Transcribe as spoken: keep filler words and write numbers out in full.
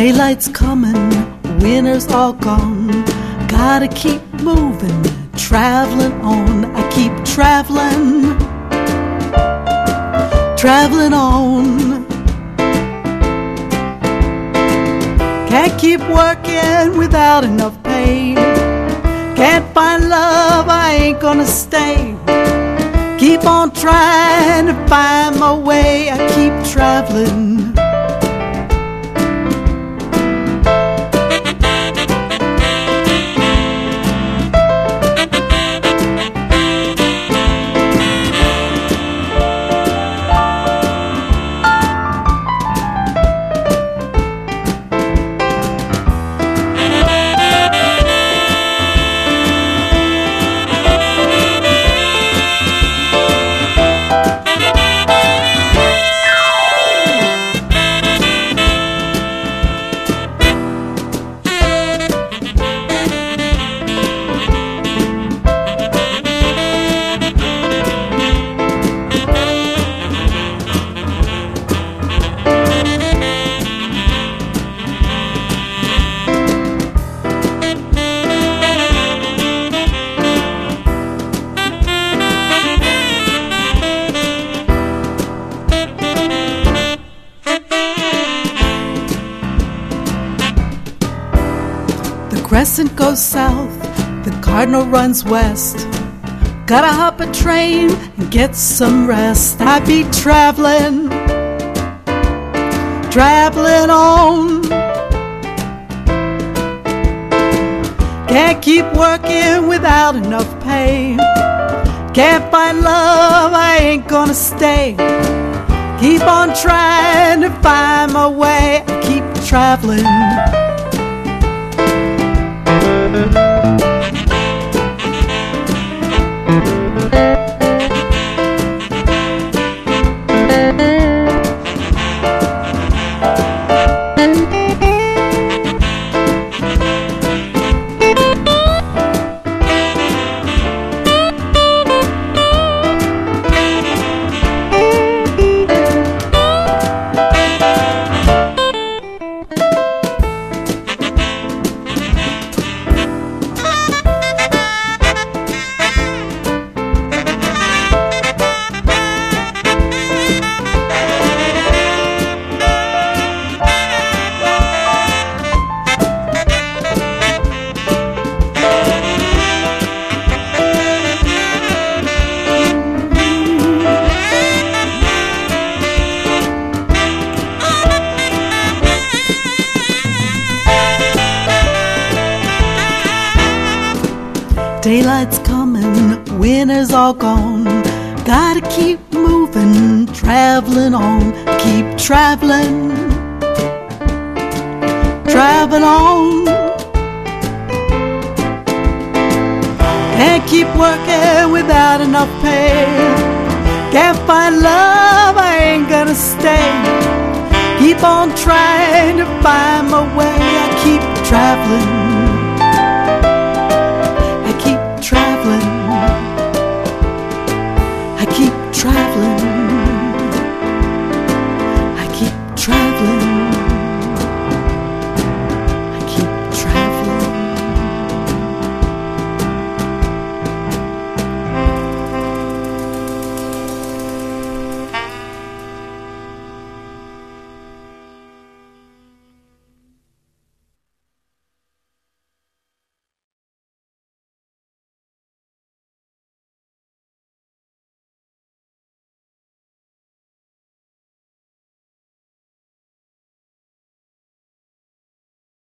Daylight's coming, winter's all gone. Gotta keep moving, traveling on. I keep traveling, traveling on. Can't keep working without enough pay. Can't find love, I ain't gonna stay. Keep on trying to find my way. I keep traveling. Crescent goes south, the Cardinal runs west. Gotta hop a train and get some rest. I be traveling, traveling on. Can't keep working without enough pay. Can't find love, I ain't gonna stay. Keep on trying to find my way. I keep traveling. Daylight's coming, winter's all gone. Gotta keep moving, traveling on. Keep traveling, traveling on. Can't keep working without enough pay. Can't find love, I ain't gonna stay. Keep on trying to find